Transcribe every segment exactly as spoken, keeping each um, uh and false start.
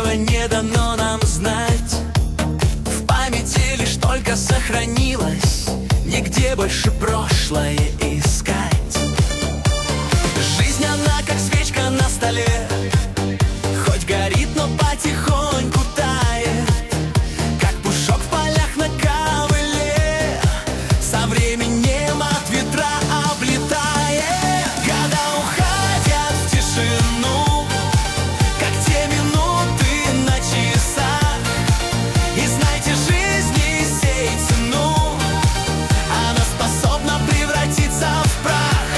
этого не дано нам знать. В памяти лишь только сохранилось, нигде больше прошлое искать. Жизнь она как свечка на столе, хоть горит, но потихоньку тает, как пушок в полях на ковыле, со временем от ветра облетает. Года уходят в тишину, как те минуты на часах. И знайте, жизни сей цену, она способна превратиться в прах.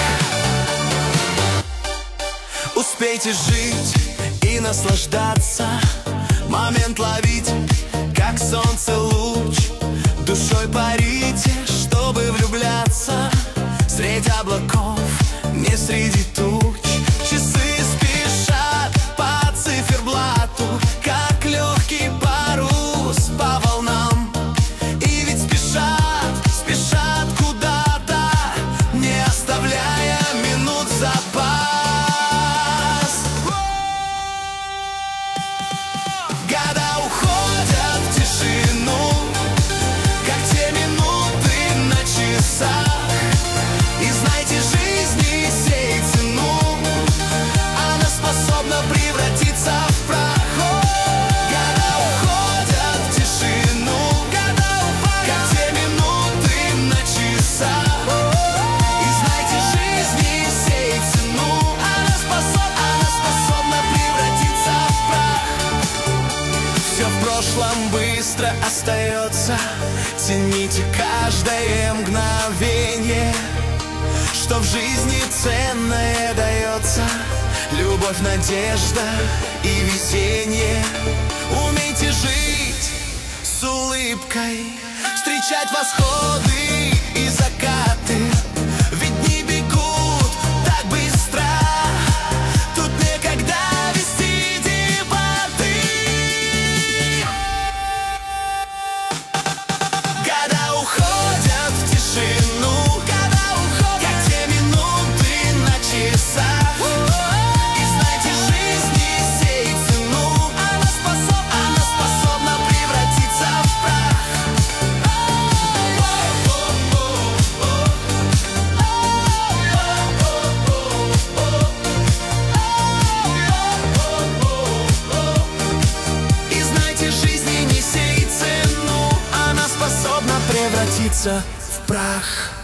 Успейте жить и наслаждаться, момент ловить, как солнце луч. Душой парите, чтобы влюбляться, средь облаков, не среди туч. Часы спешат по циферблату, как легкий парус по волнам. И ведь спешат, спешат куда-то, не оставляя минут запас. Года уходят в тишину, как те минуты на часах. И знайте, жизни сей цену, она способна превратиться в прах. Года уходят в тишину, как те минуты на часах. И знайте, жизни сей цену, она способна, она способна превратиться в прах. Все в прошлом быстро остается, цените каждое мгновение, что в жизни ценное дается. Любовь, надежда и весенье. Умейте жить с улыбкой, встречать восходы и закаты. Ведь дни бегут так быстро, тут некогда вести дебаты. Года уходят в тишину, как те минуты на часах. И знайте, жизни сей цену, она способна, она способна превратиться в прах. И знайте, жизни не сей цену, она способна превратиться в прах.